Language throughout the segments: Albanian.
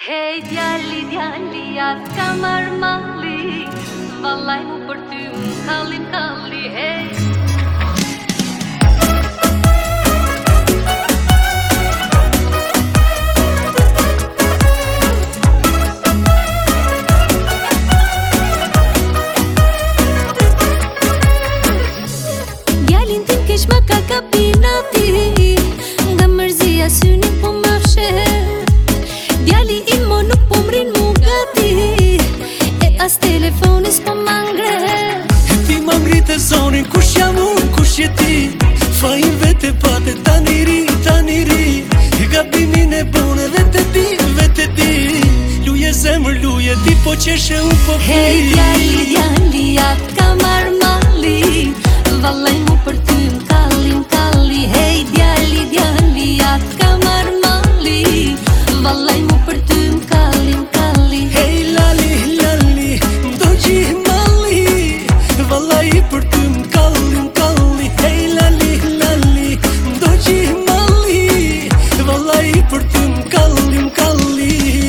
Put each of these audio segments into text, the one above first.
Hej djali, djali, atë ka marrë malli, vallaj mu për ty më kallim kalli, hej. Djalin tim keq më ka kapinati, nga mërzia syni po më fshet. Djali im mo nuk po mrin mu gati, e as telefoni s'po ma ngret. E ti ma ngrit e zonin, kush jam unë, kush je ti? Fajin vete pate, tani ri, e gabimin e bone, vete di. Luje zemër, luje, ti po qeshe, unë po pi. Hej djali, djali, atë ka marrë malli, vallaj mu për ty më kallim kalli. Hej djali, djali, atë ka marrë malli, vallaj mu për ty më kallim kalli. Hej lali, lali, do gjih malli, vallaj për ty më kallim kalli. Hej lali, lali, do gjih malli, vallaj për ty më kallim kalli.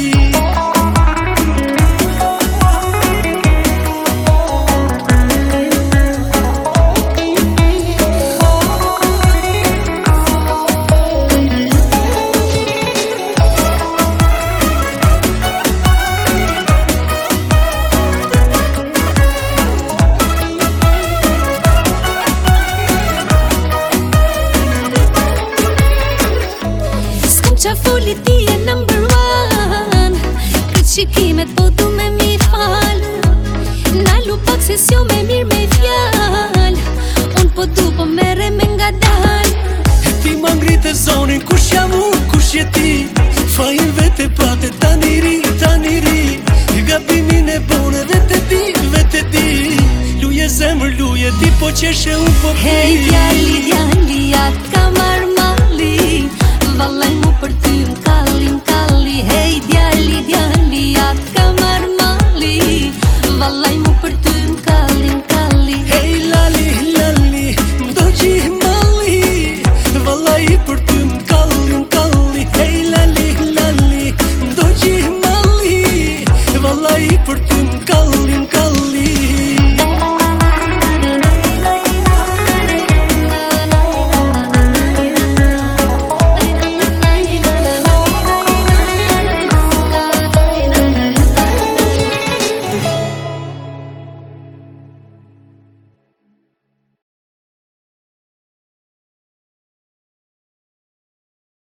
Qa foli ti e number one, këtë shikimet po du me mi fal, nalu pak se s'jo me mirë me fjal, unë po du po mere me nga dal. E ti ma ngrit e zonin, kush jam unë, kush je ti? Fajin vete pate, tani ri, e gabimin e bone, vete di. Luje zemër, luje, ti po qeshe, unë po pi. Hej djali, djali, atë ka marrë